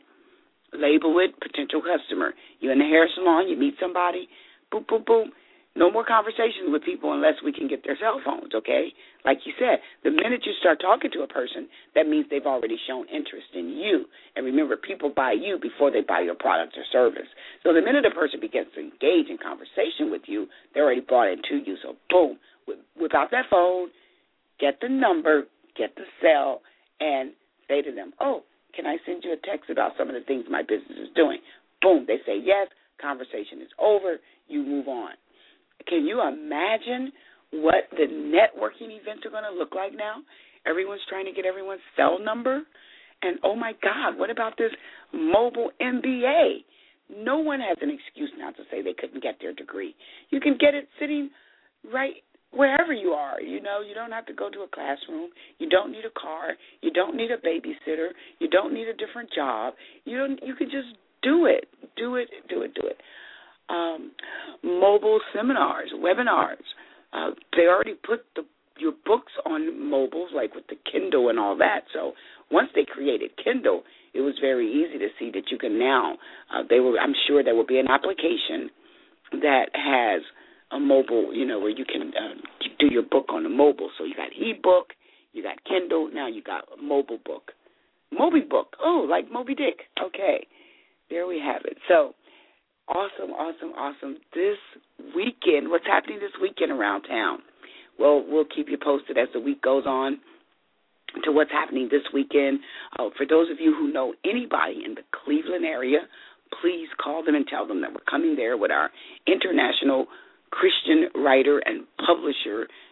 Label it, potential customer. You're in the hair salon, you meet somebody, boom, boom, boom. No more conversations with people unless we can get their cell phones, okay? Like you said, the minute you start talking to a person, that means they've already shown interest in you. And remember, people buy you before they buy your product or service. So the minute a person begins to engage in conversation with you, they're already bought into you. So boom, without that phone, get the number, get the cell, and say to them, oh, can I send you a text about some of the things my business is doing? Boom, they say yes, conversation is over, you move on. Can you imagine what the networking events are going to look like now? Everyone's trying to get everyone's cell number. And, oh, my God, what about this mobile M B A? No one has an excuse now to say they couldn't get their degree. You can get it sitting right wherever you are. You know, you don't have to go to a classroom. You don't need a car. You don't need a babysitter. You don't need a different job. You don't. You can just do it. Do it, do it, do it. Um, mobile seminars, webinars. Uh, they already put the, your books on mobiles, like with the Kindle and all that. So once they created Kindle, it was very easy to see that you can now. Uh, they were. I'm sure there will be an application that has a mobile, you know, where you can uh, do your book on the mobile. So you got e-book, you got Kindle, now you got a mobile book. Moby book. Oh, like Moby Dick. Okay, there we have it. So. Awesome, awesome, awesome. This weekend, what's happening this weekend around town? Well, we'll keep you posted as the week goes on to what's happening this weekend. Uh, for those of you who know anybody in the Cleveland area, please call them and tell them that we're coming there with our international Christian writer and publisher,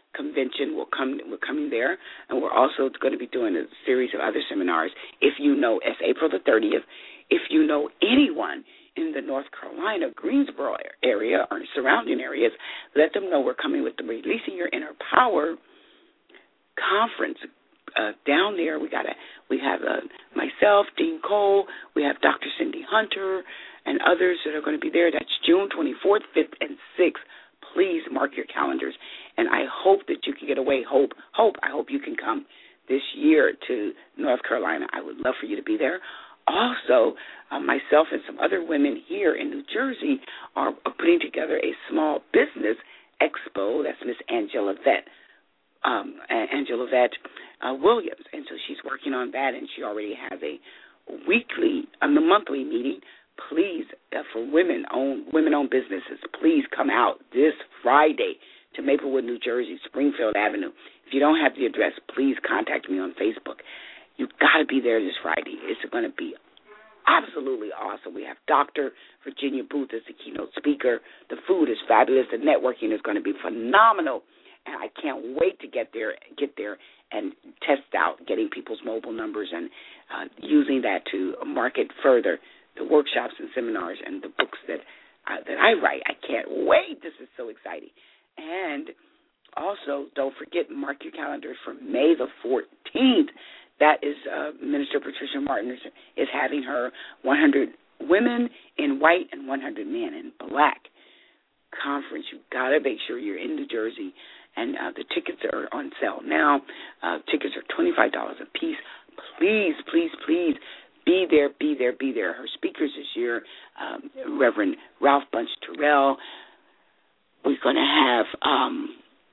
convention. We'll come, we're coming there, and we're also going to be doing a series of other seminars. If you know, it's April the thirtieth. If you know anyone in the North Carolina, Greensboro area or surrounding areas, let them know we're coming with the Releasing Your Inner Power conference. Uh, down there, we got a, we have uh, myself, Dean Cole, we have Doctor Cindy Hunter, and others that are going to be there. That's June twenty-fourth, fifth, and sixth. Please mark your calendars, and I hope that you can get away. Hope, hope, I hope you can come this year to North Carolina. I would love for you to be there. Also, uh, myself and some other women here in New Jersey are putting together a small business expo. That's Miss Angela Vett. Um, Angela Vett uh, Williams, and so she's working on that, and she already has a weekly, um, a monthly meeting. Please, uh, for women-owned women-owned businesses, please come out this Friday to Maplewood, New Jersey, Springfield Avenue. If you don't have the address, please contact me on Facebook. You've got to be there this Friday. It's going to be absolutely awesome. We have Doctor Virginia Booth as the keynote speaker. The food is fabulous. The networking is going to be phenomenal. And I can't wait to get there, get there and test out getting people's mobile numbers and uh, using that to market further the workshops and seminars and the books that uh, that I write. I can't wait. This is so exciting. And also, don't forget, mark your calendars for May the fourteenth. That is uh, Minister Patricia Martin is, is having her one hundred Women in White and one hundred Men in Black conference. You've got to make sure you're in New Jersey. And uh, the tickets are on sale now. Uh, tickets are twenty-five dollars a piece. Please, please, please be there, be there, be there. Her speakers this year, um, Reverend Ralph Bunch Terrell. We're going to have um,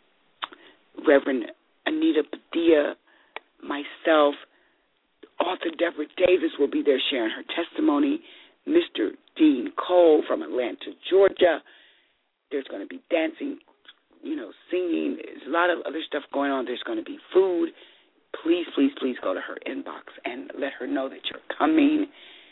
Reverend Anita Padilla, myself, author Deborah Davis will be there sharing her testimony. Mister Dean Cole from Atlanta, Georgia. There's going to be dancing, you know, singing. There's a lot of other stuff going on. There's going to be food. Please, please, please go to her inbox and let her know that you're coming.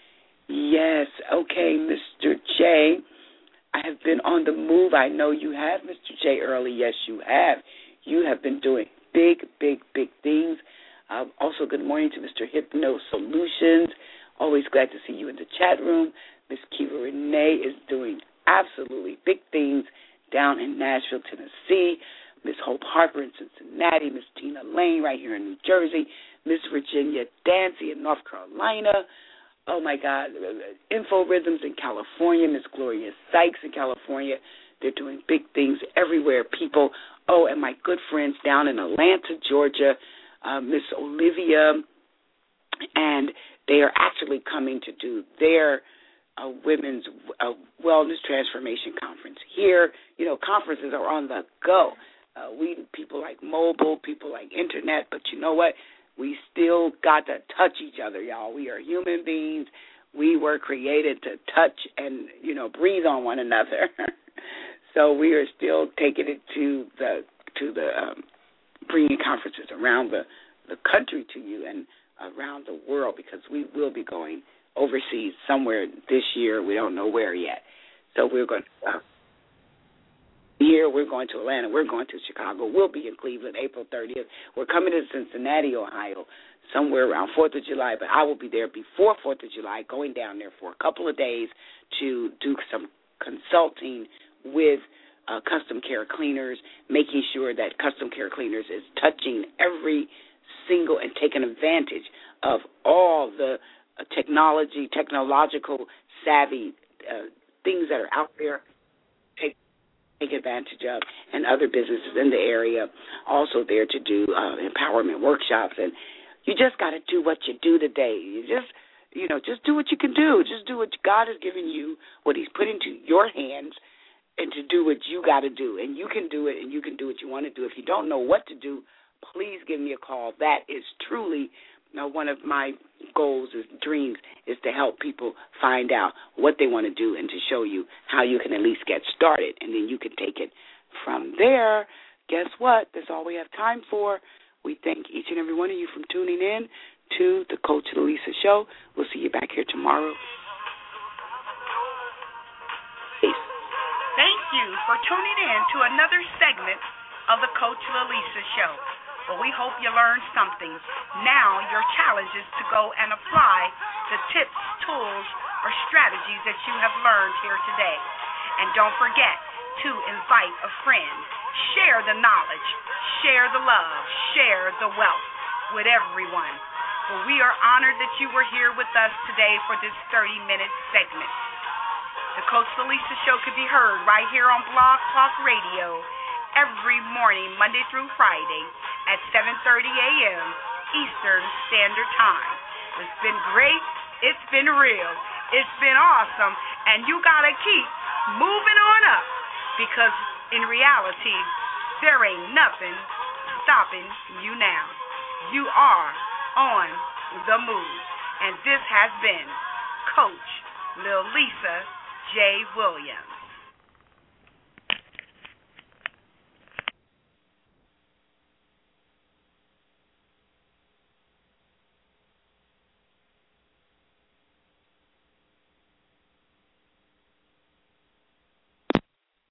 Yes, okay, Mister J. I have been on the move. I know you have, Mister J. Early. Yes, you have. You have been doing big, big, big things. Uh, also, good morning to Mister Hypno Solutions. Always glad to see you in the chat room. Miss Kiva Renee is doing absolutely big things down in Nashville, Tennessee. Miss Hope Harper in Cincinnati. Miss Tina Lane right here in New Jersey. Miss Virginia Dancy in North Carolina. Oh, my God. Info Rhythms in California. Miss Gloria Sykes in California. They're doing big things everywhere, people. Oh, and my good friends down in Atlanta, Georgia, uh, Miss Olivia, and they are actually coming to do their uh, Women's uh, Wellness Transformation Conference here. You know, conferences are on the go. Uh, we people like mobile, people like internet, but you know what? We still got to touch each other, y'all. We are human beings. We were created to touch and, you know, breathe on one another. So we are still taking it to the to the um, bringing conferences around the, the country to you and around the world, because we will be going overseas somewhere this year. We don't know where yet. So we're going to uh, here. We're going to Atlanta. We're going to Chicago. We'll be in Cleveland April thirtieth. We're coming to Cincinnati, Ohio, somewhere around fourth of July, but I will be there before fourth of July, going down there for a couple of days to do some consulting with uh, Custom Care Cleaners, making sure that Custom Care Cleaners is touching every single and taking advantage of all the uh, technology, technological savvy uh, things that are out there. Take take advantage of, and other businesses in the area also there to do uh, empowerment workshops. And you just got to do what you do today. You just, you know, just do what you can do. Just do what God has given you, what He's put into your hands, and to do what you got to do. And you can do it, and you can do what you want to do. If you don't know what to do, please give me a call. That is truly, you know, one of my goals, is dreams, is to help people find out what they want to do and to show you how you can at least get started, and then you can take it from there. Guess what? That's all we have time for. We thank each and every one of you for tuning in to the Coach Lisa Show. We'll see you back here tomorrow. Peace. Thank you for tuning in to another segment of the Coach Lalisa Show. But we hope you learned something. Now your challenge is to go and apply the tips, tools, or strategies that you have learned here today. And don't forget to invite a friend. Share the knowledge, share the love, share the wealth with everyone. Well, we are honored that you were here with us today for this thirty-minute segment. The Coach Lalisa Show can be heard right here on Blog Talk Radio every morning, Monday through Friday at seven thirty a.m. Eastern Standard Time. It's been great. It's been real. It's been awesome. And you got to keep moving on up because in reality, there ain't nothing stopping you now. You are on the move. And this has been Coach Lalisa J. Williams.